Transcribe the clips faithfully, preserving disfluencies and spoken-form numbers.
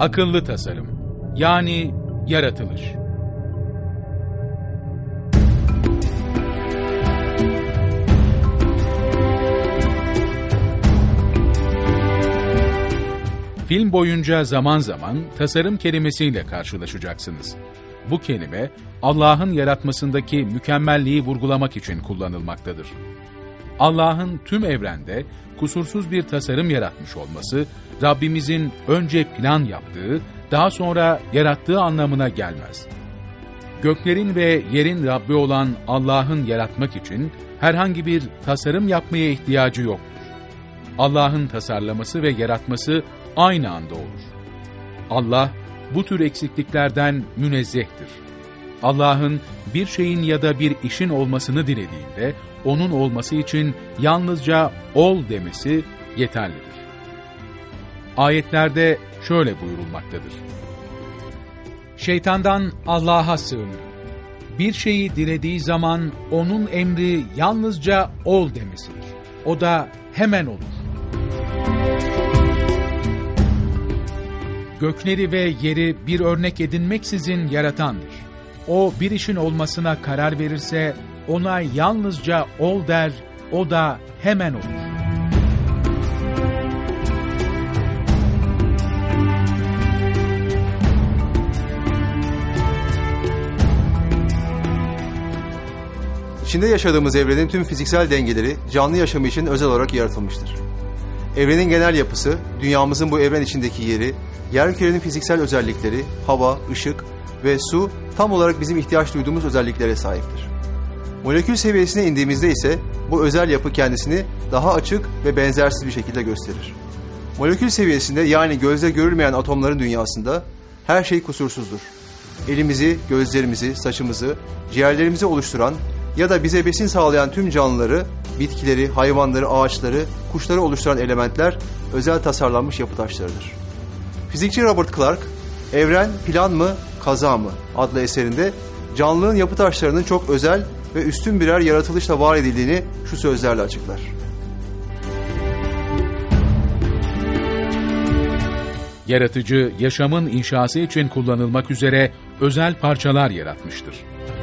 Akıllı tasarım, yani yaratılış. Film boyunca zaman zaman tasarım kelimesiyle karşılaşacaksınız. Bu kelime, Allah'ın yaratmasındaki mükemmelliği vurgulamak için kullanılmaktadır. Allah'ın tüm evrende kusursuz bir tasarım yaratmış olması, Rabbimizin önce plan yaptığı, daha sonra yarattığı anlamına gelmez. Göklerin ve yerin Rabbi olan Allah'ın yaratmak için herhangi bir tasarım yapmaya ihtiyacı yoktur. Allah'ın tasarlaması ve yaratması aynı anda olur. Allah, bu tür eksikliklerden münezzehtir. Allah'ın bir şeyin ya da bir işin olmasını dilediğinde, onun olması için yalnızca ol demesi yeterlidir. Ayetlerde şöyle buyurulmaktadır: Şeytandan Allah'a sığınırım. Bir şeyi dilediği zaman onun emri yalnızca ol demesidir. O da hemen olur. Gökleri ve yeri bir örnek edinmeksizin yaratandır. O bir işin olmasına karar verirse ona yalnızca ol der, o da hemen olur. İçinde yaşadığımız evrenin tüm fiziksel dengeleri canlı yaşamı için özel olarak yaratılmıştır. Evrenin genel yapısı, dünyamızın bu evren içindeki yeri, yerkürenin fiziksel özellikleri, hava, ışık ve su tam olarak bizim ihtiyaç duyduğumuz özelliklere sahiptir. Molekül seviyesine indiğimizde ise bu özel yapı kendisini daha açık ve benzersiz bir şekilde gösterir. Molekül seviyesinde, yani gözle görülmeyen atomların dünyasında her şey kusursuzdur. Elimizi, gözlerimizi, saçımızı, ciğerlerimizi oluşturan ya da bize besin sağlayan tüm canlıları, bitkileri, hayvanları, ağaçları, kuşları oluşturan elementler özel tasarlanmış yapı taşlarıdır. Fizikçi Robert Clark, Evren Plan mı, Kaza mı adlı eserinde canlılığın yapı taşlarının çok özel ve üstün birer yaratılışla var edildiğini şu sözlerle açıklar: Yaratıcı, yaşamın inşası için kullanılmak üzere özel parçalar yaratmıştır.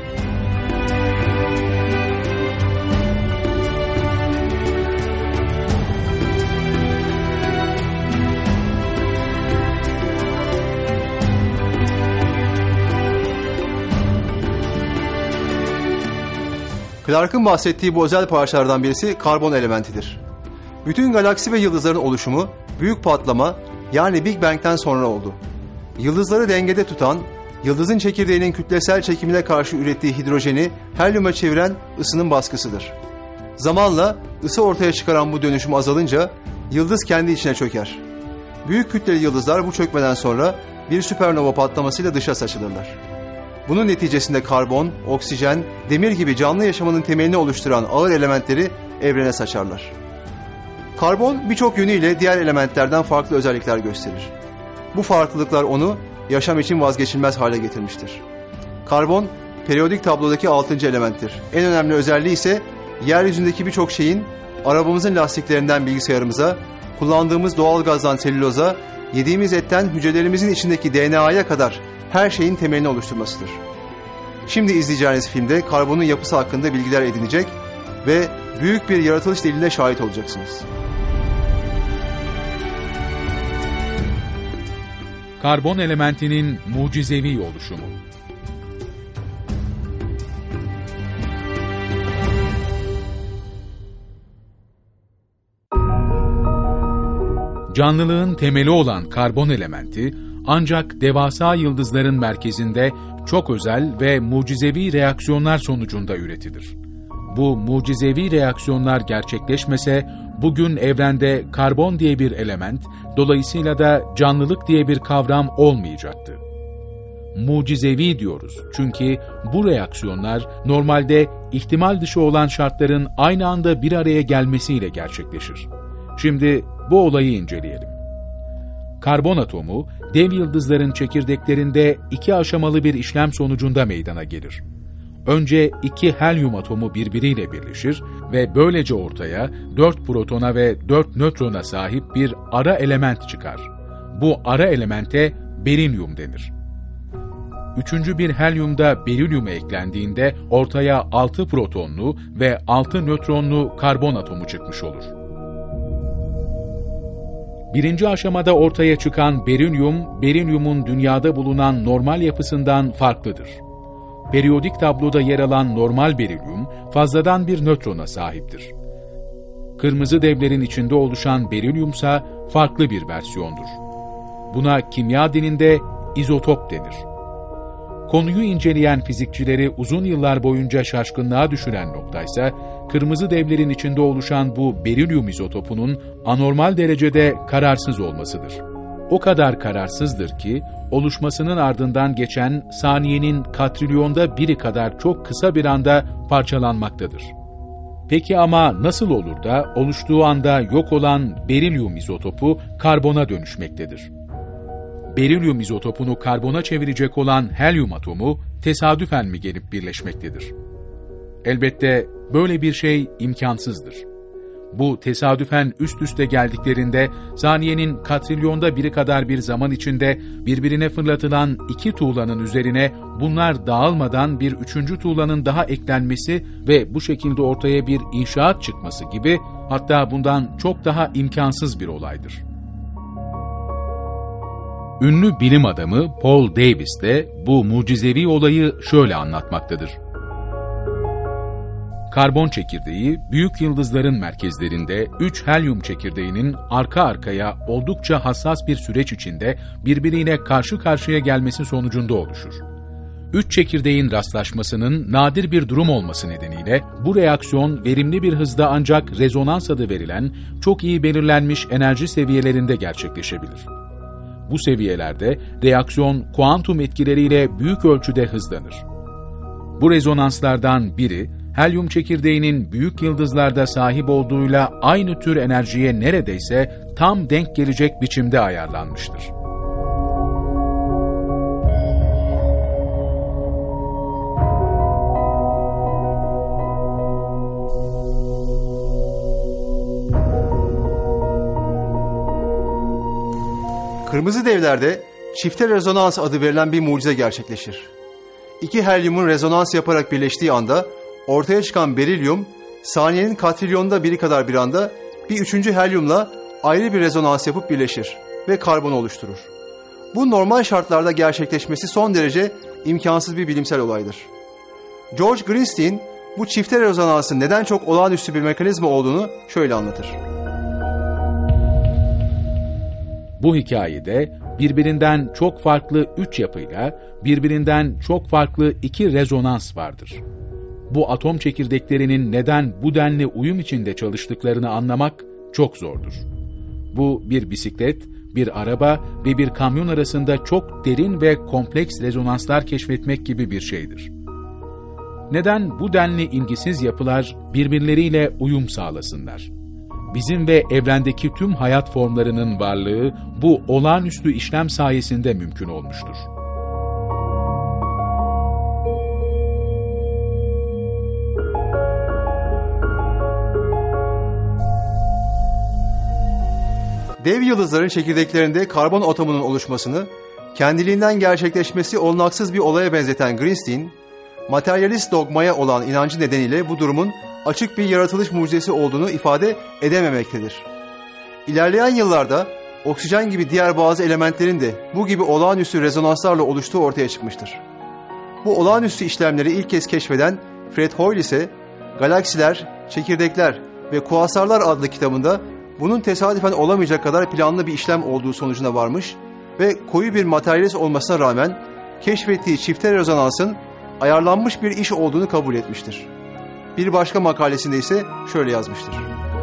Clark'ın bahsettiği bu özel parçalardan birisi karbon elementidir. Bütün galaksi ve yıldızların oluşumu büyük patlama, yani Big Bang'den sonra oldu. Yıldızları dengede tutan, yıldızın çekirdeğinin kütlesel çekimine karşı ürettiği hidrojeni helyuma çeviren ısının baskısıdır. Zamanla ısı ortaya çıkaran bu dönüşüm azalınca yıldız kendi içine çöker. Büyük kütleli yıldızlar bu çökmeden sonra bir süpernova patlamasıyla dışa saçılırlar. Bunun neticesinde karbon, oksijen, demir gibi canlı yaşamının temelini oluşturan ağır elementleri evrene saçarlar. Karbon birçok yönüyle diğer elementlerden farklı özellikler gösterir. Bu farklılıklar onu yaşam için vazgeçilmez hale getirmiştir. Karbon, periyodik tablodaki altıncı elementtir. En önemli özelliği ise yeryüzündeki birçok şeyin, arabamızın lastiklerinden bilgisayarımıza, kullandığımız doğalgazdan selüloza, yediğimiz etten hücrelerimizin içindeki D N A'ya kadar her şeyin temelini oluşturmasıdır. Şimdi izleyeceğiniz filmde karbonun yapısı hakkında bilgiler edinecek ve büyük bir yaratılış deliline şahit olacaksınız. Karbon elementinin mucizevi oluşumu. Canlılığın temeli olan karbon elementi, ancak devasa yıldızların merkezinde çok özel ve mucizevi reaksiyonlar sonucunda üretilir. Bu mucizevi reaksiyonlar gerçekleşmese, bugün evrende karbon diye bir element, dolayısıyla da canlılık diye bir kavram olmayacaktı. Mucizevi diyoruz çünkü bu reaksiyonlar normalde ihtimal dışı olan şartların aynı anda bir araya gelmesiyle gerçekleşir. Şimdi bu olayı inceleyelim. Karbon atomu, dev yıldızların çekirdeklerinde iki aşamalı bir işlem sonucunda meydana gelir. Önce iki helyum atomu birbiriyle birleşir ve böylece ortaya dört protona ve dört nötrona sahip bir ara element çıkar. Bu ara elemente berilyum denir. Üçüncü bir helyumda berilyuma eklendiğinde ortaya altı protonlu ve altı nötronlu karbon atomu çıkmış olur. Birinci aşamada ortaya çıkan berilyum, berilyumun dünyada bulunan normal yapısından farklıdır. Periyodik tabloda yer alan normal berilyum, fazladan bir nötrona sahiptir. Kırmızı devlerin içinde oluşan berilyumsa farklı bir versiyondur. Buna kimya dilinde izotop denir. Konuyu inceleyen fizikçileri uzun yıllar boyunca şaşkınlığa düşüren noktaysa, kırmızı devlerin içinde oluşan bu berilyum izotopunun anormal derecede kararsız olmasıdır. O kadar kararsızdır ki, oluşmasının ardından geçen saniyenin katrilyonda biri kadar çok kısa bir anda parçalanmaktadır. Peki ama nasıl olur da oluştuğu anda yok olan berilyum izotopu karbona dönüşmektedir? Berilyum izotopunu karbona çevirecek olan helyum atomu tesadüfen mi gelip birleşmektedir? Elbette böyle bir şey imkansızdır. Bu tesadüfen üst üste geldiklerinde saniyenin katrilyonda biri kadar bir zaman içinde birbirine fırlatılan iki tuğlanın üzerine bunlar dağılmadan bir üçüncü tuğlanın daha eklenmesi ve bu şekilde ortaya bir inşaat çıkması gibi, hatta bundan çok daha imkansız bir olaydır. Ünlü bilim adamı Paul Davies de bu mucizevi olayı şöyle anlatmaktadır. Karbon çekirdeği, büyük yıldızların merkezlerinde üç helyum çekirdeğinin arka arkaya oldukça hassas bir süreç içinde birbiriyle karşı karşıya gelmesi sonucunda oluşur. Üç çekirdeğin rastlaşmasının nadir bir durum olması nedeniyle bu reaksiyon verimli bir hızda ancak rezonans adı verilen çok iyi belirlenmiş enerji seviyelerinde gerçekleşebilir. Bu seviyelerde reaksiyon kuantum etkileriyle büyük ölçüde hızlanır. Bu rezonanslardan biri, helyum çekirdeğinin büyük yıldızlarda sahip olduğuyla aynı tür enerjiye neredeyse tam denk gelecek biçimde ayarlanmıştır. Kırmızı devlerde çifte rezonans adı verilen bir mucize gerçekleşir. İki helyumun rezonans yaparak birleştiği anda ortaya çıkan berilyum, saniyenin katrilyonda biri kadar bir anda bir üçüncü helyumla ayrı bir rezonans yapıp birleşir ve karbon oluşturur. Bu normal şartlarda gerçekleşmesi son derece imkansız bir bilimsel olaydır. George Greenstein bu çifte rezonansın neden çok olağanüstü bir mekanizma olduğunu şöyle anlatır. Bu hikayede birbirinden çok farklı üç yapıyla birbirinden çok farklı iki rezonans vardır. Bu atom çekirdeklerinin neden bu denli uyum içinde çalıştıklarını anlamak çok zordur. Bu bir bisiklet, bir araba ve bir kamyon arasında çok derin ve kompleks rezonanslar keşfetmek gibi bir şeydir. Neden bu denli ilgisiz yapılar birbirleriyle uyum sağlasınlar? Bizim ve evrendeki tüm hayat formlarının varlığı bu olağanüstü işlem sayesinde mümkün olmuştur. Dev yıldızların çekirdeklerinde karbon atomunun oluşmasını, kendiliğinden gerçekleşmesi olanaksız bir olaya benzeten Greenstein, materyalist dogmaya olan inancı nedeniyle bu durumun açık bir yaratılış mucizesi olduğunu ifade edememektedir. İlerleyen yıllarda oksijen gibi diğer bazı elementlerin de bu gibi olağanüstü rezonanslarla oluştuğu ortaya çıkmıştır. Bu olağanüstü işlemleri ilk kez keşfeden Fred Hoyle ise Galaksiler, Çekirdekler ve Kuasarlar adlı kitabında bunun tesadüfen olamayacak kadar planlı bir işlem olduğu sonucuna varmış ve koyu bir materyalist olmasına rağmen keşfettiği çifte rezonansın ayarlanmış bir iş olduğunu kabul etmiştir. Bir başka makalesinde ise şöyle yazmıştır.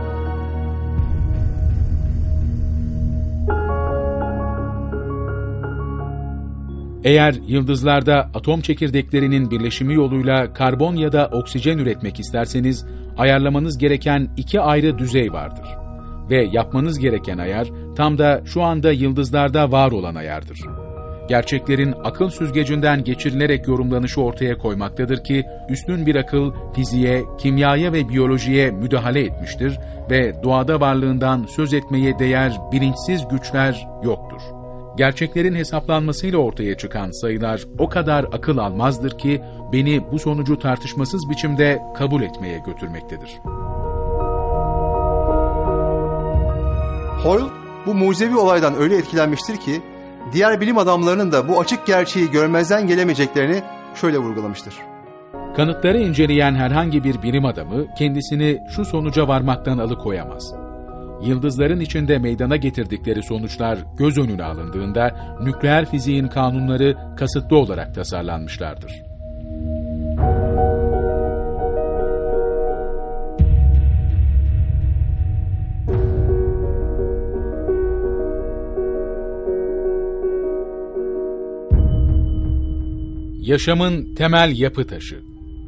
Eğer yıldızlarda atom çekirdeklerinin birleşimi yoluyla karbon ya da oksijen üretmek isterseniz, ayarlamanız gereken iki ayrı düzey vardır. Ve yapmanız gereken ayar, tam da şu anda yıldızlarda var olan ayardır. Gerçeklerin akıl süzgecinden geçirilerek yorumlanışı ortaya koymaktadır ki, üstün bir akıl fiziğe, kimyaya ve biyolojiye müdahale etmiştir ve doğada varlığından söz etmeye değer bilinçsiz güçler yoktur. Gerçeklerin hesaplanmasıyla ortaya çıkan sayılar o kadar akıl almazdır ki beni bu sonucu tartışmasız biçimde kabul etmeye götürmektedir. Hoyle bu mucizevi olaydan öyle etkilenmiştir ki diğer bilim adamlarının da bu açık gerçeği görmezden gelemeyeceklerini şöyle vurgulamıştır. Kanıtları inceleyen herhangi bir bilim adamı kendisini şu sonuca varmaktan alıkoyamaz. Yıldızların içinde meydana getirdikleri sonuçlar göz önüne alındığında nükleer fiziğin kanunları kasıtlı olarak tasarlanmışlardır. Yaşamın temel yapı taşı.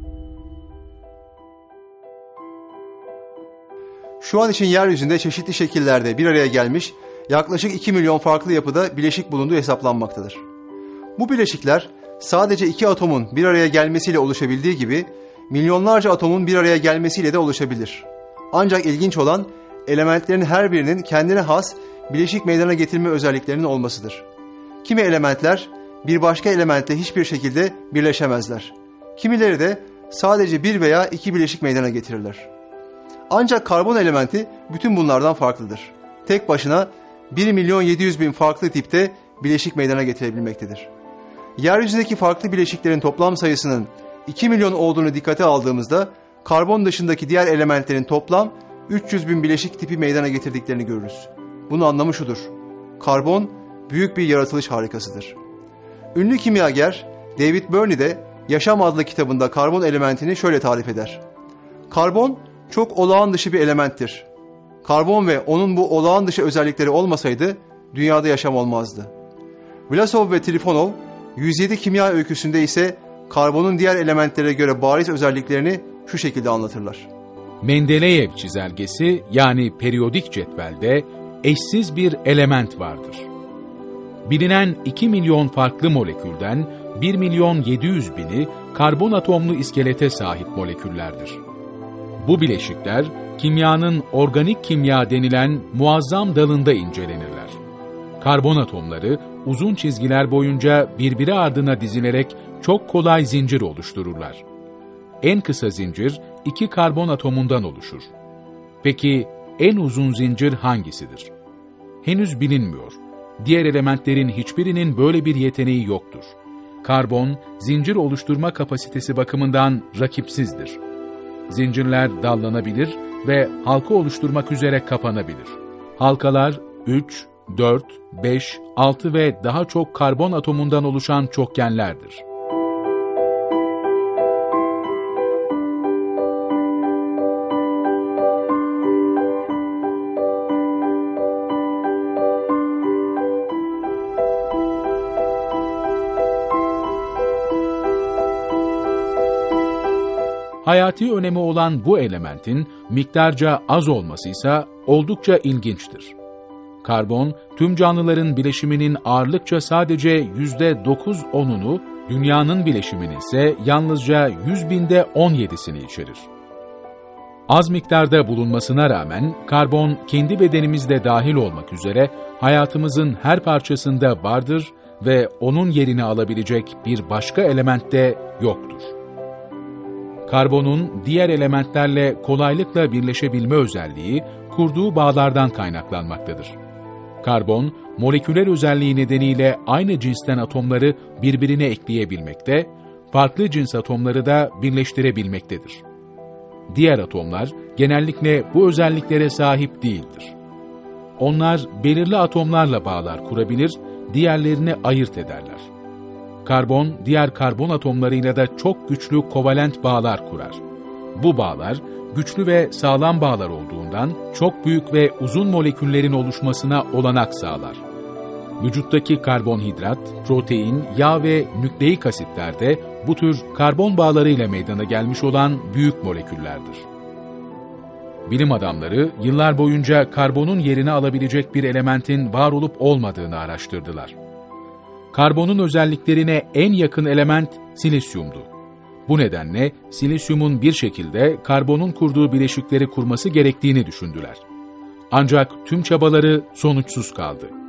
Şu an için yeryüzünde çeşitli şekillerde bir araya gelmiş yaklaşık iki milyon farklı yapıda bileşik bulunduğu hesaplanmaktadır. Bu bileşikler sadece iki atomun bir araya gelmesiyle oluşabildiği gibi milyonlarca atomun bir araya gelmesiyle de oluşabilir. Ancak ilginç olan elementlerin her birinin kendine has bileşik meydana getirme özelliklerinin olmasıdır. Kimi elementler bir başka elementle hiçbir şekilde birleşemezler. Kimileri de sadece bir veya iki bileşik meydana getirirler. Ancak karbon elementi bütün bunlardan farklıdır. Tek başına bir milyon yedi yüz bin farklı tipte bileşik meydana getirebilmektedir. Yeryüzündeki farklı bileşiklerin toplam sayısının iki milyon olduğunu dikkate aldığımızda karbon dışındaki diğer elementlerin toplam üç yüz bin bileşik tipi meydana getirdiklerini görürüz. Bunun anlamı şudur: karbon büyük bir yaratılış harikasıdır. Ünlü kimyager David Burney de Yaşam adlı kitabında karbon elementini şöyle tarif eder. Karbon çok olağan dışı bir elementtir. Karbon ve onun bu olağan dışı özellikleri olmasaydı dünyada yaşam olmazdı. Vlasov ve Trifonov yüz yedi kimya öyküsünde ise karbonun diğer elementlere göre bariz özelliklerini şu şekilde anlatırlar. Mendeleyev çizelgesi yani periyodik cetvelde eşsiz bir element vardır. Bilinen iki milyon farklı molekülden bir milyon yedi yüz bini karbon atomlu iskelete sahip moleküllerdir. Bu bileşikler kimyanın organik kimya denilen muazzam dalında incelenirler. Karbon atomları uzun çizgiler boyunca birbiri ardına dizilerek çok kolay zincir oluştururlar. En kısa zincir iki karbon atomundan oluşur. Peki en uzun zincir hangisidir? Henüz bilinmiyor. Diğer elementlerin hiçbirinin böyle bir yeteneği yoktur. Karbon, zincir oluşturma kapasitesi bakımından rakipsizdir. Zincirler dallanabilir ve halka oluşturmak üzere kapanabilir. Halkalar üç, dört, beş, altı ve daha çok karbon atomundan oluşan çokgenlerdir. Hayati önemi olan bu elementin miktarca az olması ise oldukça ilginçtir. Karbon, tüm canlıların bileşiminin ağırlıkça sadece yüzde dokuz onunu, dünyanın bileşiminin ise yalnızca yüz binde on yedisini içerir. Az miktarda bulunmasına rağmen karbon kendi bedenimizde dahil olmak üzere hayatımızın her parçasında vardır ve onun yerini alabilecek bir başka element de yoktur. Karbonun diğer elementlerle kolaylıkla birleşebilme özelliği kurduğu bağlardan kaynaklanmaktadır. Karbon, moleküler özelliği nedeniyle aynı cinsten atomları birbirine ekleyebilmekte, farklı cins atomları da birleştirebilmektedir. Diğer atomlar genellikle bu özelliklere sahip değildir. Onlar belirli atomlarla bağlar kurabilir, diğerlerini ayırt ederler. Karbon, diğer karbon atomlarıyla da çok güçlü kovalent bağlar kurar. Bu bağlar, güçlü ve sağlam bağlar olduğundan çok büyük ve uzun moleküllerin oluşmasına olanak sağlar. Vücuttaki karbonhidrat, protein, yağ ve nükleik asitler de bu tür karbon bağlarıyla meydana gelmiş olan büyük moleküllerdir. Bilim adamları yıllar boyunca karbonun yerini alabilecek bir elementin var olup olmadığını araştırdılar. Karbonun özelliklerine en yakın element silisyumdu. Bu nedenle silisyumun bir şekilde karbonun kurduğu bileşikleri kurması gerektiğini düşündüler. Ancak tüm çabaları sonuçsuz kaldı.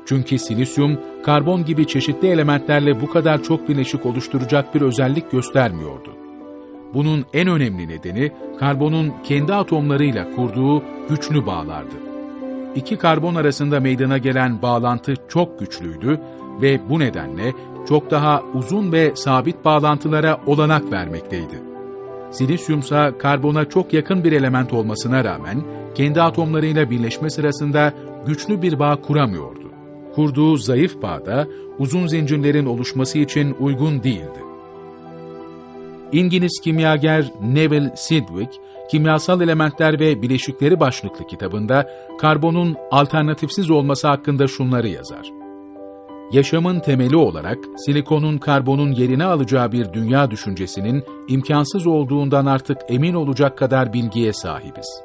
Çünkü silisyum, karbon gibi çeşitli elementlerle bu kadar çok bileşik oluşturacak bir özellik göstermiyordu. Bunun en önemli nedeni, karbonun kendi atomlarıyla kurduğu güçlü bağlardı. İki karbon arasında meydana gelen bağlantı çok güçlüydü ve bu nedenle çok daha uzun ve sabit bağlantılara olanak vermekteydi. Silisyumsa karbona çok yakın bir element olmasına rağmen, kendi atomlarıyla birleşme sırasında güçlü bir bağ kuramıyordu. Kurduğu zayıf bağ da uzun zincirlerin oluşması için uygun değildi. İngiliz kimyager Neville Sidgwick, Kimyasal Elementler ve Bileşikleri başlıklı kitabında karbonun alternatifsiz olması hakkında şunları yazar. Yaşamın temeli olarak silikonun karbonun yerini alacağı bir dünya düşüncesinin imkansız olduğundan artık emin olacak kadar bilgiye sahibiz.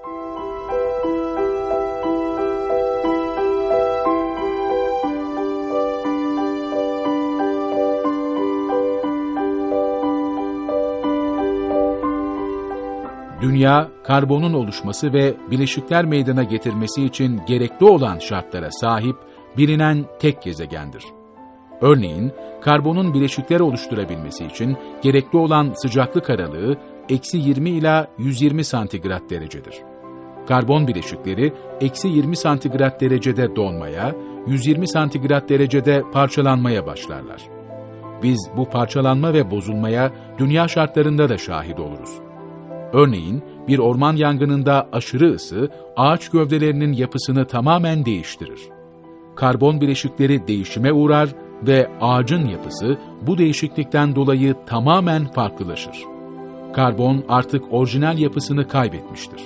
Dünya, karbonun oluşması ve bileşikler meydana getirmesi için gerekli olan şartlara sahip bilinen tek gezegendir. Örneğin, karbonun bileşikler oluşturabilmesi için gerekli olan sıcaklık aralığı eksi yirmi ila yüz yirmi santigrat derecedir. Karbon bileşikleri eksi yirmi santigrat derecede donmaya, yüz yirmi santigrat derecede parçalanmaya başlarlar. Biz bu parçalanma ve bozulmaya dünya şartlarında da şahit oluruz. Örneğin, bir orman yangınında aşırı ısı, ağaç gövdelerinin yapısını tamamen değiştirir. Karbon bileşikleri değişime uğrar ve ağacın yapısı bu değişiklikten dolayı tamamen farklılaşır. Karbon artık orijinal yapısını kaybetmiştir.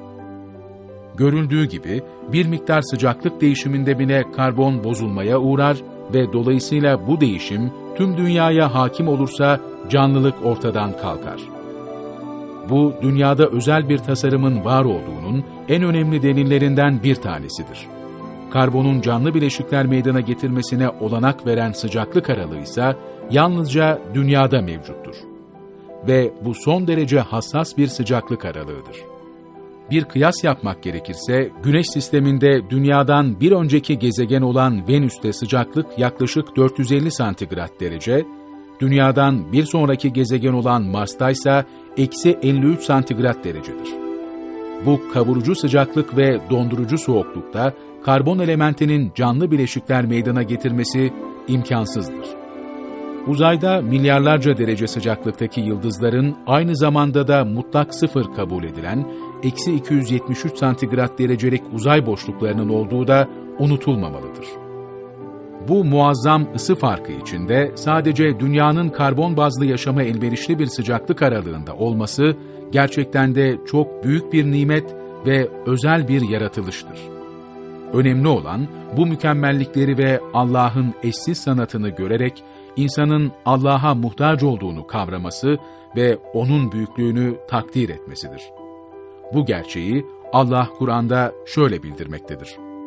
Görüldüğü gibi, bir miktar sıcaklık değişiminde bile karbon bozulmaya uğrar ve dolayısıyla bu değişim tüm dünyaya hakim olursa canlılık ortadan kalkar. Bu, dünyada özel bir tasarımın var olduğunun en önemli delillerinden bir tanesidir. Karbonun canlı bileşikler meydana getirmesine olanak veren sıcaklık aralığı ise yalnızca dünyada mevcuttur. Ve bu son derece hassas bir sıcaklık aralığıdır. Bir kıyas yapmak gerekirse, Güneş sisteminde dünyadan bir önceki gezegen olan Venüs'te sıcaklık yaklaşık dört yüz elli santigrat derece, dünyadan bir sonraki gezegen olan Mars'ta ise eksi elli üç santigrat derecedir. Bu kavurucu sıcaklık ve dondurucu soğuklukta karbon elementinin canlı bileşikler meydana getirmesi imkansızdır. Uzayda milyarlarca derece sıcaklıktaki yıldızların aynı zamanda da mutlak sıfır kabul edilen eksi iki yüz yetmiş üç santigrat derecelik uzay boşluklarının olduğu da unutulmamalıdır. Bu muazzam ısı farkı içinde sadece dünyanın karbon bazlı yaşama elverişli bir sıcaklık aralığında olması gerçekten de çok büyük bir nimet ve özel bir yaratılıştır. Önemli olan bu mükemmellikleri ve Allah'ın eşsiz sanatını görerek insanın Allah'a muhtaç olduğunu kavraması ve O'nun büyüklüğünü takdir etmesidir. Bu gerçeği Allah Kur'an'da şöyle bildirmektedir.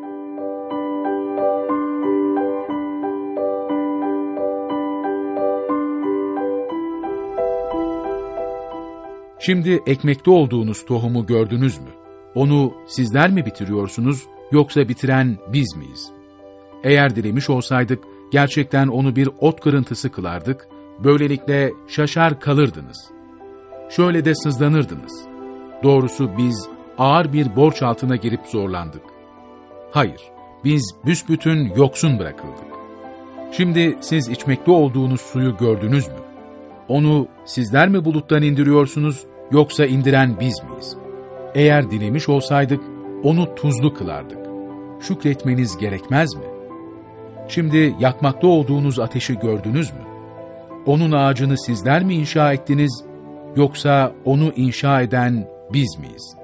Şimdi ekmekte olduğunuz tohumu gördünüz mü? Onu sizler mi bitiriyorsunuz, yoksa bitiren biz miyiz? Eğer dilemiş olsaydık, gerçekten onu bir ot kırıntısı kılardık, böylelikle şaşar kalırdınız. Şöyle de sızlanırdınız. Doğrusu biz ağır bir borç altına girip zorlandık. Hayır, biz büsbütün yoksun bırakıldık. Şimdi siz içmekte olduğunuz suyu gördünüz mü? Onu sizler mi buluttan indiriyorsunuz, yoksa indiren biz miyiz? Eğer dilemiş olsaydık, onu tuzlu kılardık. Şükretmeniz gerekmez mi? Şimdi yakmakta olduğunuz ateşi gördünüz mü? Onun ağacını sizler mi inşa ettiniz, yoksa onu inşa eden biz miyiz?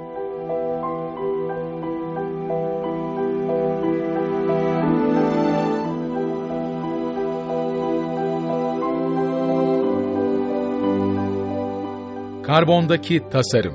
Karbondaki tasarım.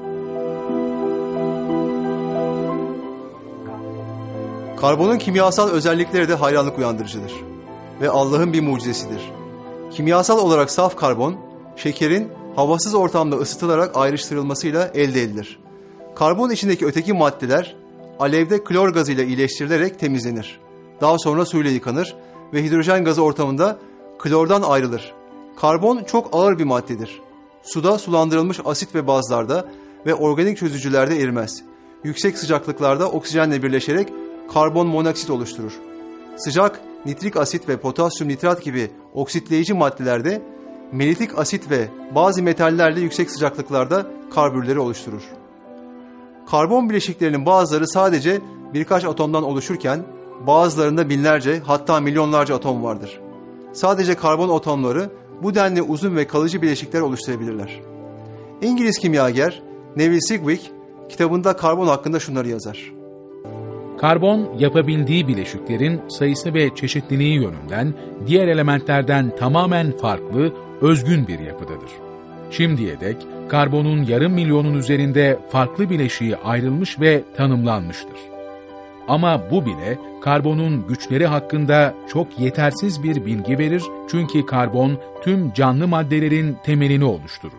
Karbonun kimyasal özellikleri de hayranlık uyandırıcıdır ve Allah'ın bir mucizesidir. Kimyasal olarak saf karbon, şekerin havasız ortamda ısıtılarak ayrıştırılmasıyla elde edilir. Karbon içindeki öteki maddeler alevde klor gazıyla iyileştirilerek temizlenir. Daha sonra suyla yıkanır ve hidrojen gazı ortamında klordan ayrılır. Karbon çok ağır bir maddedir. Suda sulandırılmış asit ve bazlarda ve organik çözücülerde erimez. Yüksek sıcaklıklarda oksijenle birleşerek karbon monoksit oluşturur. Sıcak, nitrik asit ve potasyum nitrat gibi oksitleyici maddelerde melitik asit ve bazı metallerle yüksek sıcaklıklarda karbürleri oluşturur. Karbon bileşiklerinin bazıları sadece birkaç atomdan oluşurken bazılarında binlerce hatta milyonlarca atom vardır. Sadece karbon atomları bu denli uzun ve kalıcı bileşikler oluşturabilirler. İngiliz kimyager Neville Sigwick kitabında karbon hakkında şunları yazar. Karbon, yapabildiği bileşiklerin sayısı ve çeşitliliği yönünden diğer elementlerden tamamen farklı, özgün bir yapıdadır. Şimdiye dek karbonun yarım milyonun üzerinde farklı bileşiği ayrılmış ve tanımlanmıştır. Ama bu bile karbonun güçleri hakkında çok yetersiz bir bilgi verir çünkü karbon tüm canlı maddelerin temelini oluşturur.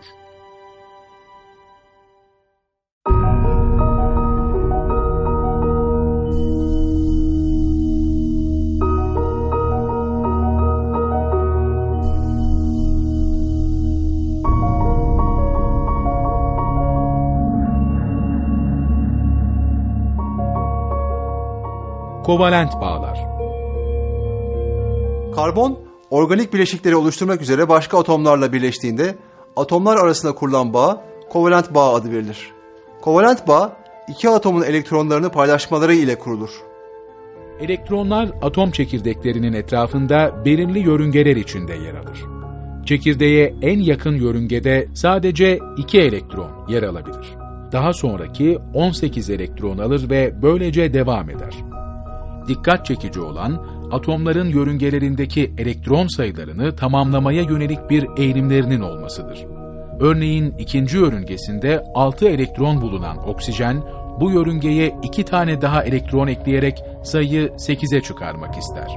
Kovalent bağlar. Karbon, organik bileşikleri oluşturmak üzere başka atomlarla birleştiğinde atomlar arasında kurulan bağ, kovalent bağ adı verilir. Kovalent bağ, iki atomun elektronlarını paylaşmaları ile kurulur. Elektronlar atom çekirdeklerinin etrafında belirli yörüngeler içinde yer alır. Çekirdeğe en yakın yörüngede sadece iki elektron yer alabilir. Daha sonraki on sekiz elektron alır ve böylece devam eder. Dikkat çekici olan, atomların yörüngelerindeki elektron sayılarını tamamlamaya yönelik bir eğilimlerinin olmasıdır. Örneğin ikinci yörüngesinde altı elektron bulunan oksijen, bu yörüngeye iki tane daha elektron ekleyerek sayıyı sekize çıkarmak ister.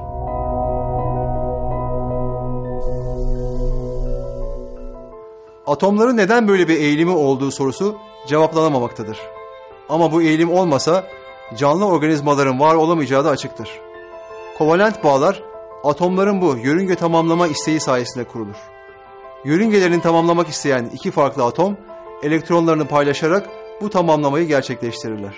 Atomların neden böyle bir eğilimi olduğu sorusu cevaplanamamaktadır. Ama bu eğilim olmasa canlı organizmaların var olamayacağı da açıktır. Kovalent bağlar, atomların bu yörünge tamamlama isteği sayesinde kurulur. Yörüngelerini tamamlamak isteyen iki farklı atom, elektronlarını paylaşarak bu tamamlamayı gerçekleştirirler.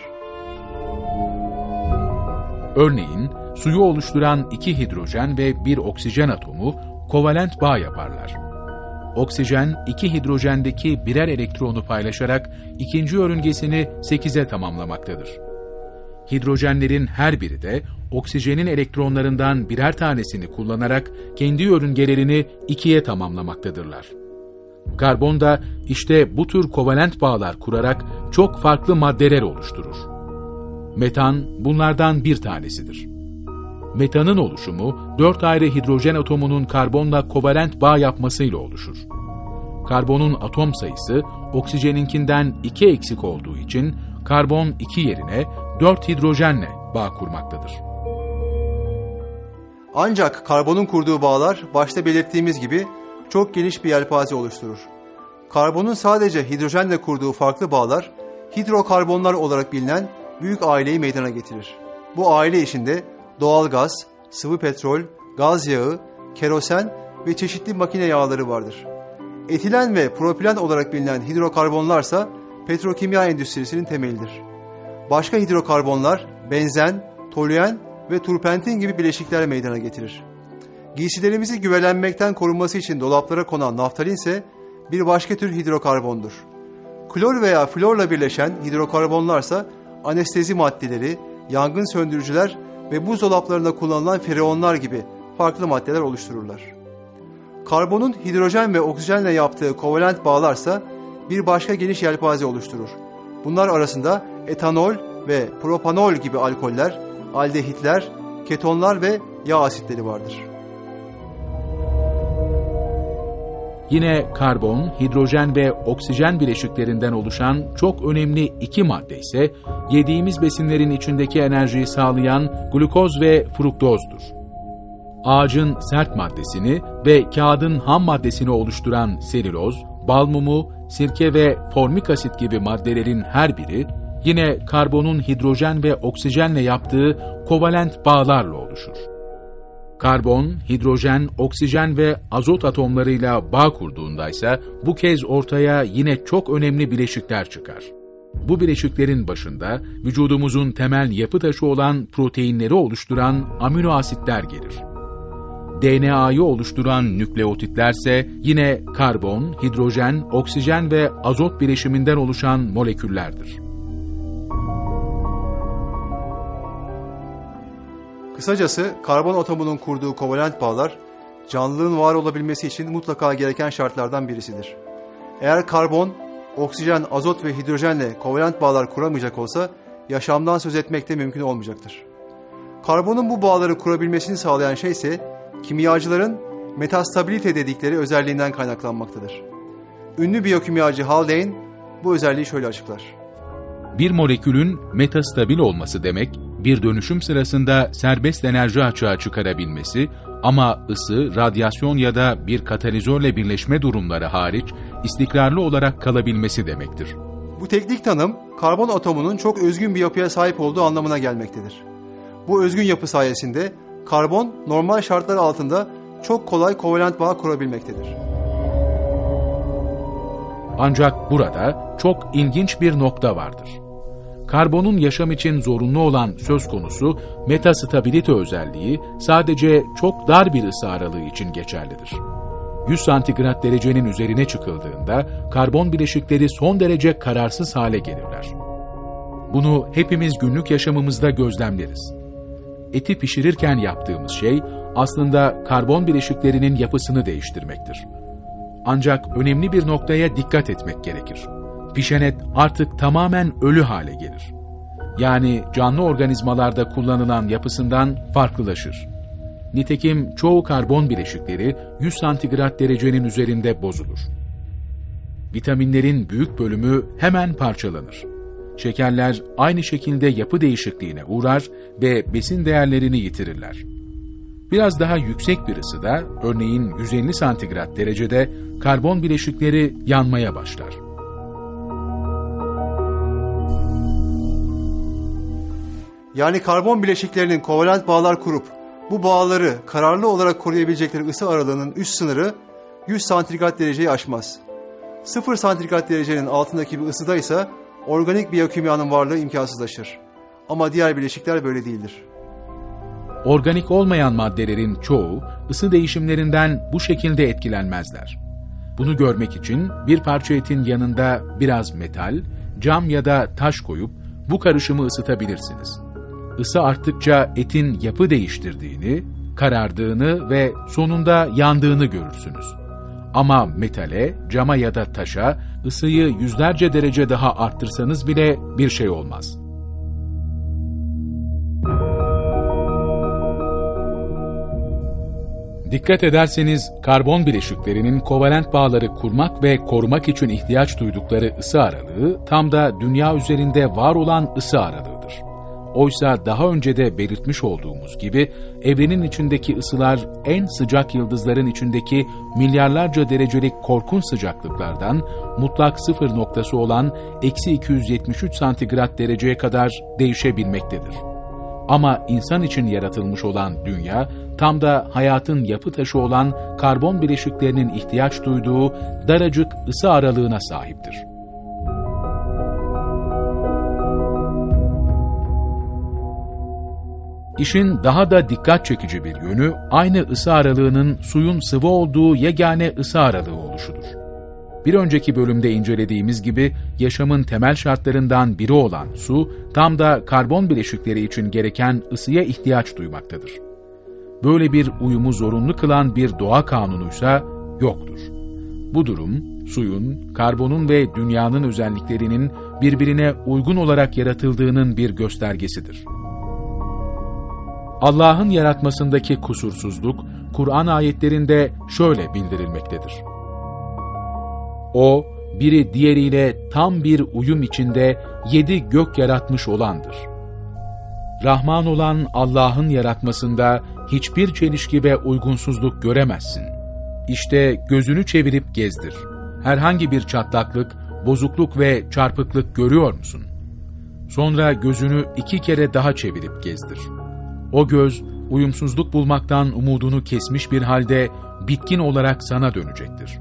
Örneğin, suyu oluşturan iki hidrojen ve bir oksijen atomu kovalent bağ yaparlar. Oksijen, iki hidrojendeki birer elektronu paylaşarak ikinci yörüngesini sekize tamamlamaktadır. Hidrojenlerin her biri de oksijenin elektronlarından birer tanesini kullanarak kendi yörüngelerini ikiye tamamlamaktadırlar. Karbon da işte bu tür kovalent bağlar kurarak çok farklı maddeler oluşturur. Metan bunlardan bir tanesidir. Metanın oluşumu dört ayrı hidrojen atomunun karbonla kovalent bağ yapmasıyla oluşur. Karbonun atom sayısı oksijeninkinden iki eksik olduğu için karbon iki yerine dört hidrojenle bağ kurmaktadır. Ancak karbonun kurduğu bağlar başta belirttiğimiz gibi çok geniş bir yelpaze oluşturur. Karbonun sadece hidrojenle kurduğu farklı bağlar hidrokarbonlar olarak bilinen büyük aileyi meydana getirir. Bu aile içinde doğal gaz, sıvı petrol, gaz yağı, kerosen ve çeşitli makine yağları vardır. Etilen ve propilen olarak bilinen hidrokarbonlarsa petrokimya endüstrisinin temelidir. Başka hidrokarbonlar benzen, toluen ve turpentin gibi bileşikler meydana getirir. Giysilerimizi güvelenmekten korunması için dolaplara konan naftalin ise bir başka tür hidrokarbondur. Klor veya florla birleşen hidrokarbonlarsa anestezi maddeleri, yangın söndürücüler ve buzdolaplarında kullanılan freonlar gibi farklı maddeler oluştururlar. Karbonun hidrojen ve oksijenle yaptığı kovalent bağlarsa bir başka geniş yelpaze oluşturur. Bunlar arasında etanol ve propanol gibi alkoller, aldehitler, ketonlar ve yağ asitleri vardır. Yine karbon, hidrojen ve oksijen bileşiklerinden oluşan çok önemli iki madde ise yediğimiz besinlerin içindeki enerjiyi sağlayan glukoz ve fruktozdur. Ağacın sert maddesini ve kağıdın ham maddesini oluşturan selüloz, bal mumu, sirke ve formik asit gibi maddelerin her biri yine karbonun hidrojen ve oksijenle yaptığı kovalent bağlarla oluşur. Karbon, hidrojen, oksijen ve azot atomlarıyla bağ kurduğunda ise bu kez ortaya yine çok önemli bileşikler çıkar. Bu bileşiklerin başında vücudumuzun temel yapı taşı olan proteinleri oluşturan amino asitler gelir. D N A'yı oluşturan nükleotitlerse yine karbon, hidrojen, oksijen ve azot bileşiminden oluşan moleküllerdir. Kısacası karbon atomunun kurduğu kovalent bağlar, canlılığın var olabilmesi için mutlaka gereken şartlardan birisidir. Eğer karbon, oksijen, azot ve hidrojenle kovalent bağlar kuramayacak olsa, yaşamdan söz etmek de mümkün olmayacaktır. Karbonun bu bağları kurabilmesini sağlayan şey ise, kimyacıların metastabilite dedikleri özelliğinden kaynaklanmaktadır. Ünlü biyokimyacı Haldane bu özelliği şöyle açıklar. Bir molekülün metastabil olması demek, bir dönüşüm sırasında serbest enerji açığa çıkarabilmesi ama ısı, radyasyon ya da bir katalizörle birleşme durumları hariç istikrarlı olarak kalabilmesi demektir. Bu teknik tanım, karbon atomunun çok özgün bir yapıya sahip olduğu anlamına gelmektedir. Bu özgün yapı sayesinde karbon normal şartlar altında çok kolay kovalent bağ kurabilmektedir. Ancak burada çok ilginç bir nokta vardır. Karbonun yaşam için zorunlu olan söz konusu metastabilite özelliği sadece çok dar bir ısı aralığı için geçerlidir. yüz santigrat derecenin üzerine çıkıldığında karbon bileşikleri son derece kararsız hale gelirler. Bunu hepimiz günlük yaşamımızda gözlemleriz. Eti pişirirken yaptığımız şey aslında karbon bileşiklerinin yapısını değiştirmektir. Ancak önemli bir noktaya dikkat etmek gerekir. Pişen et artık tamamen ölü hale gelir. Yani canlı organizmalarda kullanılan yapısından farklılaşır. Nitekim çoğu karbon bileşikleri yüz santigrat derecenin üzerinde bozulur. Vitaminlerin büyük bölümü hemen parçalanır. Şekerler aynı şekilde yapı değişikliğine uğrar ve besin değerlerini yitirirler. Biraz daha yüksek bir ısıda, örneğin yüz elli santigrat derecede karbon bileşikleri yanmaya başlar. Yani karbon bileşiklerinin kovalent bağlar kurup bu bağları kararlı olarak koruyabilecekleri ısı aralığının üst sınırı yüz santigrat dereceyi aşmaz. sıfır santigrat derecenin altındaki bir ısıda ise organik biyokimyanın varlığı imkansızlaşır. Ama diğer bileşikler böyle değildir. Organik olmayan maddelerin çoğu ısı değişimlerinden bu şekilde etkilenmezler. Bunu görmek için bir parça etin yanında biraz metal, cam ya da taş koyup bu karışımı ısıtabilirsiniz. Isı arttıkça etin yapı değiştirdiğini, karardığını ve sonunda yandığını görürsünüz. Ama metale, cama ya da taşa ısıyı yüzlerce derece daha arttırsanız bile bir şey olmaz. Dikkat ederseniz karbon bileşiklerinin kovalent bağları kurmak ve korumak için ihtiyaç duydukları ısı aralığı tam da dünya üzerinde var olan ısı aralığıdır. Oysa daha önce de belirtmiş olduğumuz gibi evrenin içindeki ısılar en sıcak yıldızların içindeki milyarlarca derecelik korkunç sıcaklıklardan mutlak sıfır noktası olan eksi iki yüz yetmiş üç santigrat dereceye kadar değişebilmektedir. Ama insan için yaratılmış olan dünya, tam da hayatın yapı taşı olan karbon bileşiklerinin ihtiyaç duyduğu daracık ısı aralığına sahiptir. İşin daha da dikkat çekici bir yönü, aynı ısı aralığının suyun sıvı olduğu yegane ısı aralığı oluşudur. Bir önceki bölümde incelediğimiz gibi yaşamın temel şartlarından biri olan su, tam da karbon bileşikleri için gereken ısıya ihtiyaç duymaktadır. Böyle bir uyumu zorunlu kılan bir doğa kanunuysa yoktur. Bu durum, suyun, karbonun ve dünyanın özelliklerinin birbirine uygun olarak yaratıldığının bir göstergesidir. Allah'ın yaratmasındaki kusursuzluk, Kur'an ayetlerinde şöyle bildirilmektedir. O, biri diğeriyle tam bir uyum içinde yedi gök yaratmış olandır. Rahman olan Allah'ın yaratmasında hiçbir çelişki ve uygunsuzluk göremezsin. İşte gözünü çevirip gezdir. Herhangi bir çatlaklık, bozukluk ve çarpıklık görüyor musun? Sonra gözünü iki kere daha çevirip gezdir. O göz, uyumsuzluk bulmaktan umudunu kesmiş bir halde bitkin olarak sana dönecektir.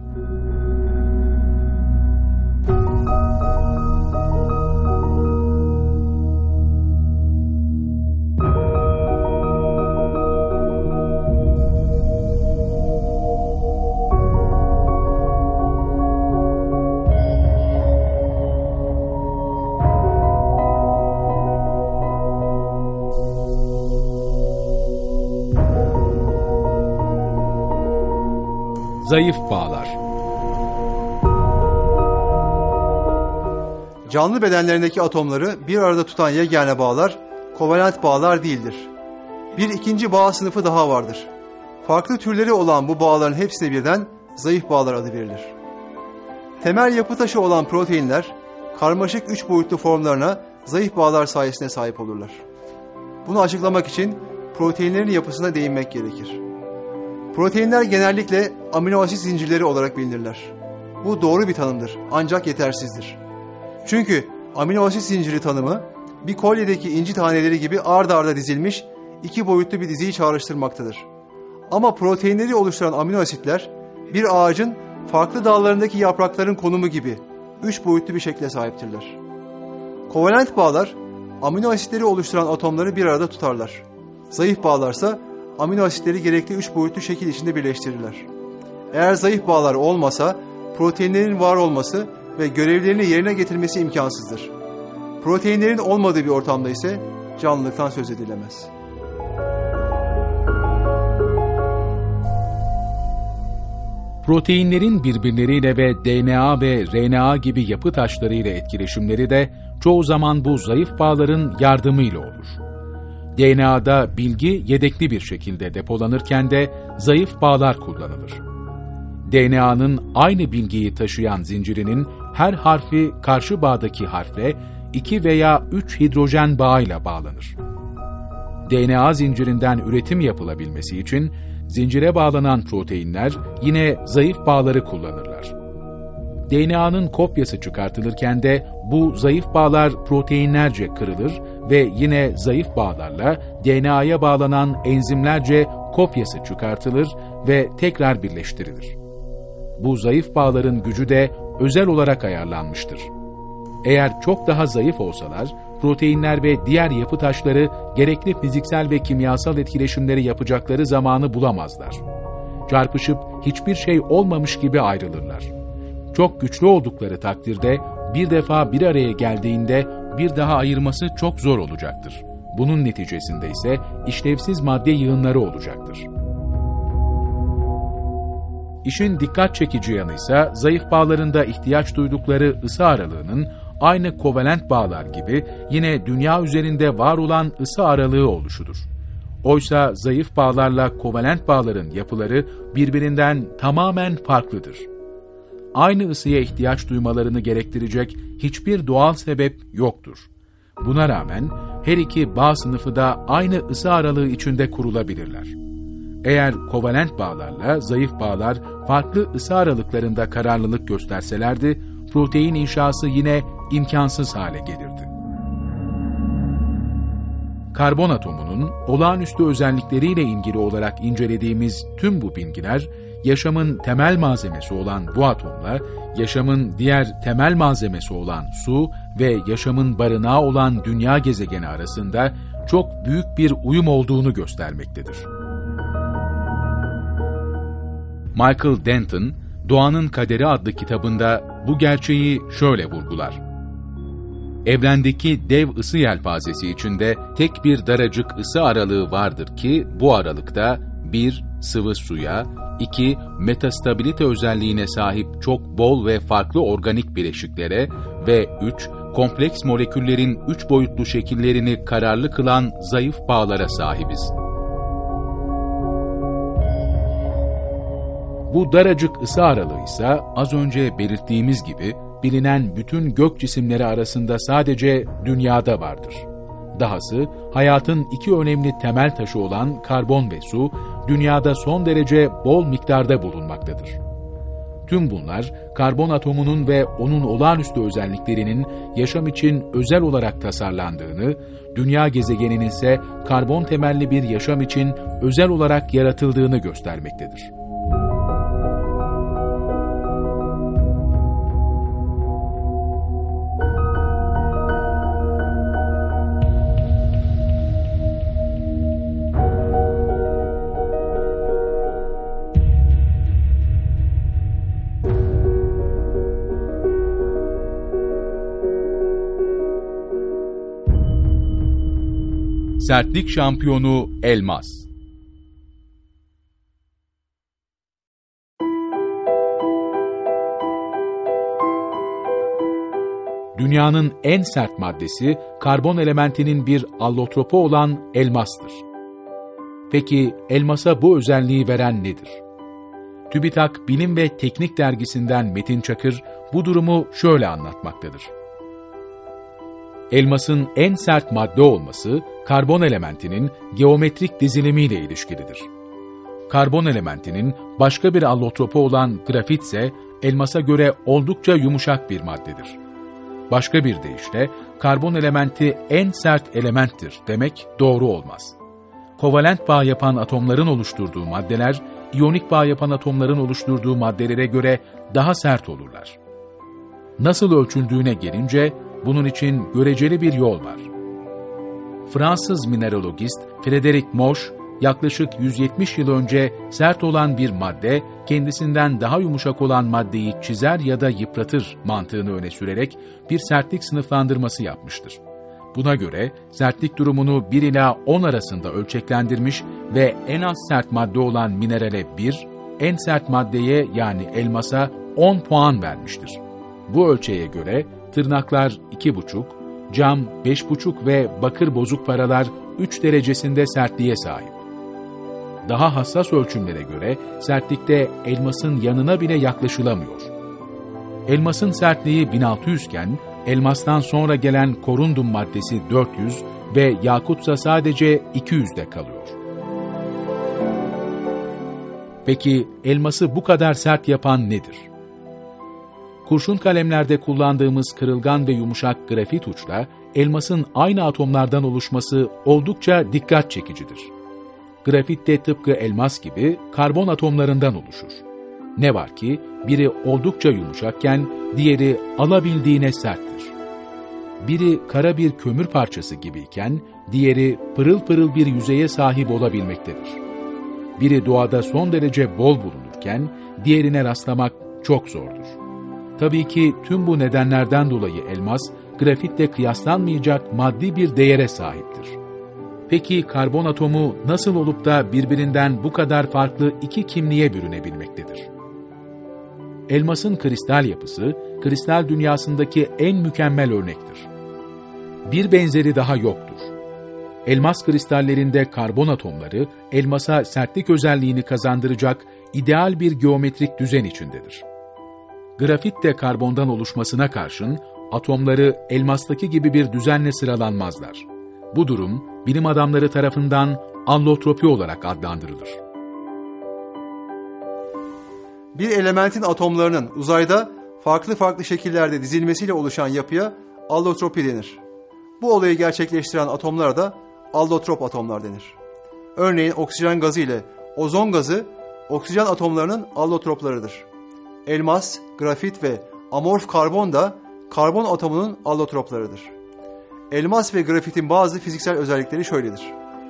Zayıf bağlar. Canlı bedenlerindeki atomları bir arada tutan yegane bağlar, kovalent bağlar değildir. Bir ikinci bağ sınıfı daha vardır. Farklı türleri olan bu bağların hepsine birden zayıf bağlar adı verilir. Temel yapı taşı olan proteinler, karmaşık üç boyutlu formlarına zayıf bağlar sayesinde sahip olurlar. Bunu açıklamak için proteinlerin yapısına değinmek gerekir. Proteinler genellikle amino asit zincirleri olarak bilinirler. Bu doğru bir tanımdır ancak yetersizdir. Çünkü amino asit zinciri tanımı bir kolyedeki inci taneleri gibi ard arda dizilmiş iki boyutlu bir diziyi çağrıştırmaktadır. Ama proteinleri oluşturan amino asitler bir ağacın farklı dallarındaki yaprakların konumu gibi üç boyutlu bir şekle sahiptirler. Kovalent bağlar amino asitleri oluşturan atomları bir arada tutarlar. Zayıf bağlarsa amino asitleri gerekli üç boyutlu şekil içinde birleştirirler. Eğer zayıf bağlar olmasa proteinlerin var olması ve görevlerini yerine getirmesi imkansızdır. Proteinlerin olmadığı bir ortamda ise canlılıktan söz edilemez. Proteinlerin birbirleriyle ve D N A ve R N A gibi yapı taşlarıyla etkileşimleri de çoğu zaman bu zayıf bağların yardımıyla olur. D N A'da bilgi yedekli bir şekilde depolanırken de zayıf bağlar kullanılır. D N A'nın aynı bilgiyi taşıyan zincirinin her harfi karşı bağdaki harfle iki veya üç hidrojen bağıyla bağlanır. D N A zincirinden üretim yapılabilmesi için zincire bağlanan proteinler yine zayıf bağları kullanırlar. D N A'nın kopyası çıkartılırken de bu zayıf bağlar proteinlerce kırılır ve yine zayıf bağlarla D N A'ya bağlanan enzimlerce kopyası çıkartılır ve tekrar birleştirilir. Bu zayıf bağların gücü de özel olarak ayarlanmıştır. Eğer çok daha zayıf olsalar, proteinler ve diğer yapı taşları gerekli fiziksel ve kimyasal etkileşimleri yapacakları zamanı bulamazlar. Çarpışıp hiçbir şey olmamış gibi ayrılırlar. Çok güçlü oldukları takdirde bir defa bir araya geldiğinde bir daha ayırması çok zor olacaktır. Bunun neticesinde ise işlevsiz madde yığınları olacaktır. İşin dikkat çekici yanı ise zayıf bağlarında ihtiyaç duydukları ısı aralığının aynı kovalent bağlar gibi yine dünya üzerinde var olan ısı aralığı oluşudur. Oysa zayıf bağlarla kovalent bağların yapıları birbirinden tamamen farklıdır. Aynı ısıya ihtiyaç duymalarını gerektirecek hiçbir doğal sebep yoktur. Buna rağmen her iki bağ sınıfı da aynı ısı aralığı içinde kurulabilirler. Eğer kovalent bağlarla zayıf bağlar farklı ısı aralıklarında kararlılık gösterselerdi, protein inşası yine imkansız hale gelirdi. Karbon atomunun olağanüstü özellikleriyle ilgili olarak incelediğimiz tüm bu bilgiler, yaşamın temel malzemesi olan bu atomla, yaşamın diğer temel malzemesi olan su ve yaşamın barınağı olan dünya gezegeni arasında çok büyük bir uyum olduğunu göstermektedir. Michael Denton, Doğanın Kaderi adlı kitabında bu gerçeği şöyle vurgular. Evrendeki dev ısı yelpazesi içinde tek bir daracık ısı aralığı vardır ki bu aralıkta bir sıvı suya, iki metastabilite özelliğine sahip çok bol ve farklı organik bileşiklere ve üç kompleks moleküllerin üç boyutlu şekillerini kararlı kılan zayıf bağlara sahibiz. Bu daracık ısı aralığı ise az önce belirttiğimiz gibi bilinen bütün gök cisimleri arasında sadece dünyada vardır. Dahası hayatın iki önemli temel taşı olan karbon ve su, dünyada son derece bol miktarda bulunmaktadır. Tüm bunlar, karbon atomunun ve onun olağanüstü özelliklerinin yaşam için özel olarak tasarlandığını, dünya gezegeninin ise karbon temelli bir yaşam için özel olarak yaratıldığını göstermektedir. Sertlik şampiyonu elmas. Dünyanın en sert maddesi karbon elementinin bir allotropu olan elmastır. Peki elmasa bu özelliği veren nedir? TÜBİTAK Bilim ve Teknik Dergisi'nden Metin Çakır bu durumu şöyle anlatmaktadır. Elmasın en sert madde olması, karbon elementinin geometrik dizilimiyle ilişkilidir. Karbon elementinin başka bir allotropu olan grafit ise elmasa göre oldukça yumuşak bir maddedir. Başka bir deyişle, karbon elementi en sert elementtir demek doğru olmaz. Kovalent bağ yapan atomların oluşturduğu maddeler, iyonik bağ yapan atomların oluşturduğu maddelere göre daha sert olurlar. Nasıl ölçüldüğüne gelince, bunun için göreceli bir yol var. Fransız mineralogist Frédéric Moch, yaklaşık yüz yetmiş yıl önce sert olan bir madde, kendisinden daha yumuşak olan maddeyi çizer ya da yıpratır mantığını öne sürerek bir sertlik sınıflandırması yapmıştır. Buna göre sertlik durumunu bir ila on arasında ölçeklendirmiş ve en az sert madde olan minerale bir, en sert maddeye yani elmasa on puan vermiştir. Bu ölçeğe göre tırnaklar iki buçuk, cam beş buçuk ve bakır bozuk paralar üç derecesinde sertliğe sahip. Daha hassas ölçümlere göre sertlikte elmasın yanına bile yaklaşılamıyor. Elmasın sertliği bin altı yüz iken elmastan sonra gelen korundum maddesi dört yüz ve yakutsa sadece iki yüzde kalıyor. Peki elması bu kadar sert yapan nedir? Kurşun kalemlerde kullandığımız kırılgan ve yumuşak grafit uçla elmasın aynı atomlardan oluşması oldukça dikkat çekicidir. Grafit de tıpkı elmas gibi karbon atomlarından oluşur. Ne var ki biri oldukça yumuşakken diğeri alabildiğine serttir. Biri kara bir kömür parçası gibiyken diğeri pırıl pırıl bir yüzeye sahip olabilmektedir. Biri doğada son derece bol bulunurken diğerine rastlamak çok zordur. Tabii ki tüm bu nedenlerden dolayı elmas, grafitle kıyaslanmayacak maddi bir değere sahiptir. Peki karbon atomu nasıl olup da birbirinden bu kadar farklı iki kimliğe bürünebilmektedir? Elmasın kristal yapısı, kristal dünyasındaki en mükemmel örnektir. Bir benzeri daha yoktur. Elmas kristallerinde karbon atomları, elmasa sertlik özelliğini kazandıracak ideal bir geometrik düzen içindedir. Grafit de karbondan oluşmasına karşın, atomları elmastaki gibi bir düzenle sıralanmazlar. Bu durum, bilim adamları tarafından allotropi olarak adlandırılır. Bir elementin atomlarının uzayda farklı farklı şekillerde dizilmesiyle oluşan yapıya allotropi denir. Bu olayı gerçekleştiren atomlara da allotrop atomlar denir. Örneğin oksijen gazı ile ozon gazı oksijen atomlarının allotroplarıdır. Elmas, grafit ve amorf karbon da karbon atomunun allotroplarıdır. Elmas ve grafitin bazı fiziksel özellikleri şöyledir.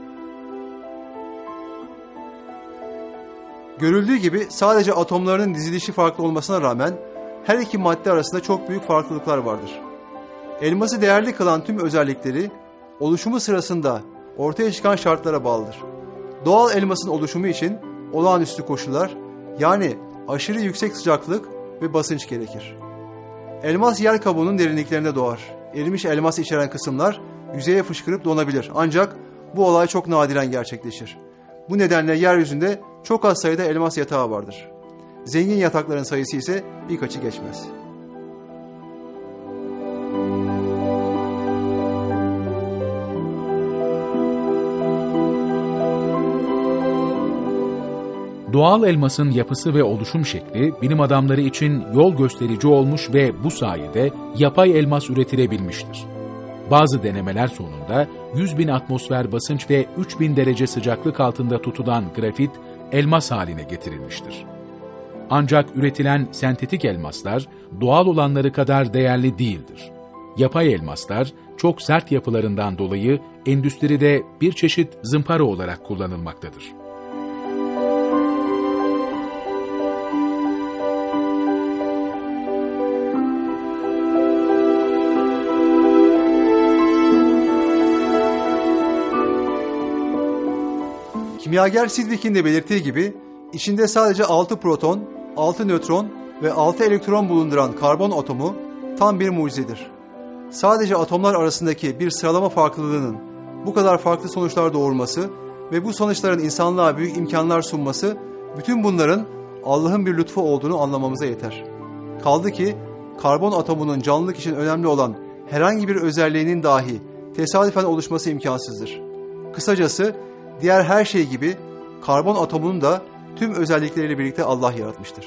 Görüldüğü gibi sadece atomlarının dizilişi farklı olmasına rağmen her iki madde arasında çok büyük farklılıklar vardır. Elması değerli kılan tüm özellikleri oluşumu sırasında ortaya çıkan şartlara bağlıdır. Doğal elmasın oluşumu için olağanüstü koşullar, yani aşırı yüksek sıcaklık ve basınç gerekir. Elmas yer kabuğunun derinliklerinde doğar. Erimiş elmas içeren kısımlar yüzeye fışkırıp donabilir. Ancak bu olay çok nadiren gerçekleşir. Bu nedenle yeryüzünde çok az sayıda elmas yatağı vardır. Zengin yatakların sayısı ise birkaçı geçmez. Doğal elmasın yapısı ve oluşum şekli bilim adamları için yol gösterici olmuş ve bu sayede yapay elmas üretilebilmiştir. Bazı denemeler sonunda yüz bin atmosfer basınç ve üç bin derece sıcaklık altında tutulan grafit elmas haline getirilmiştir. Ancak üretilen sentetik elmaslar doğal olanları kadar değerli değildir. Yapay elmaslar çok sert yapılarından dolayı endüstride bir çeşit zımpara olarak kullanılmaktadır. Kimyager Sidgwick'in de belirttiği gibi, içinde sadece altı proton, altı nötron ve altı elektron bulunduran karbon atomu tam bir mucizedir. Sadece atomlar arasındaki bir sıralama farklılığının bu kadar farklı sonuçlar doğurması ve bu sonuçların insanlığa büyük imkanlar sunması, bütün bunların Allah'ın bir lütfu olduğunu anlamamıza yeter. Kaldı ki, karbon atomunun canlılık için önemli olan herhangi bir özelliğinin dahi tesadüfen oluşması imkansızdır. Kısacası, diğer her şey gibi karbon atomunun da tüm özellikleriyle birlikte Allah yaratmıştır.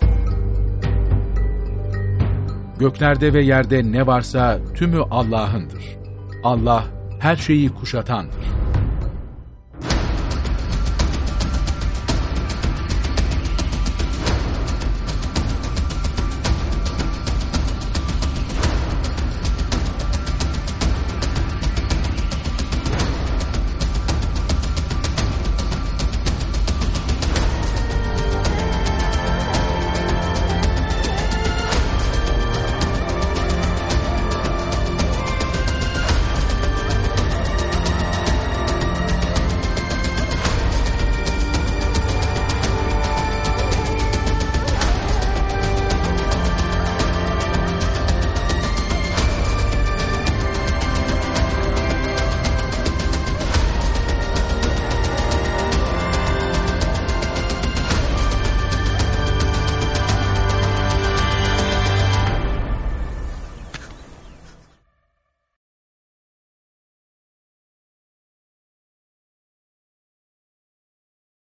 Göklerde ve yerde ne varsa tümü Allah'ındır. Allah her şeyi kuşatandır.